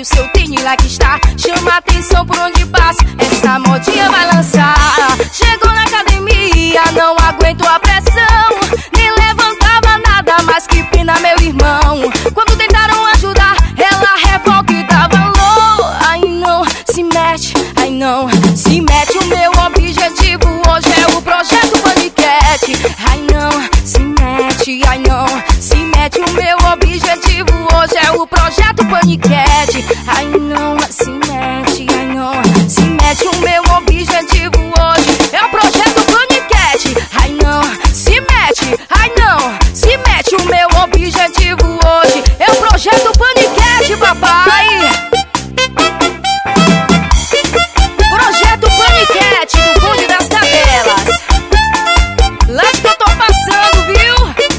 o seu tênis lá que está chama atenção por onde passa. Essa modinha vai lançar. Chegou na academia, não aguento a pressão. Nem levantava nada, mas que pena, meu irmão. Quando tentaram ajudar, ela revolta e dá valor. Ai não, se mete, ai não, se mete. O meu objetivo hoje é o projeto Paniquete. Ai não, se mete, ai não, se mete. O meu objetivo hoje é o projeto Paniquete. Ai não, se mete, ai não, se mete. O meu objetivo hoje é o projeto Paniquete. Ai não, se mete, ai não, se mete. O meu objetivo hoje é o projeto Paniquete, papai. Projeto Paniquete do Bonde das Cadelas. Lá que eu tô passando, viu?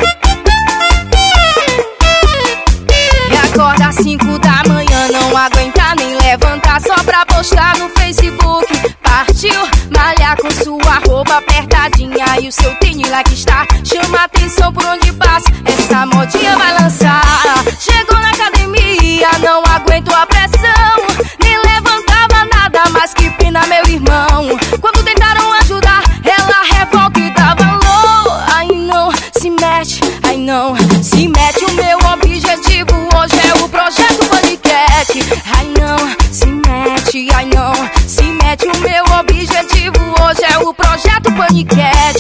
E acorda às 5 da manhã, não aguenta nem levantar só pra postar no Facebook. Partiu malhar com sua roupa apertadinha e o seu tênis lá que está chama atenção por onde passa. Essa modinha vai lançar. Chegou na academia, não aguento a pressão. Nem levantava nada, mas que pena, meu irmão. Quando tentaram ajudar, ela revolta e dá valor. Ai não, se mete, ai não, se mete. O meu objetivo hoje é o projeto Paniquete. Ai não, se mete, ai não, se mete. O meu objetivo hoje é o projeto Paniquete.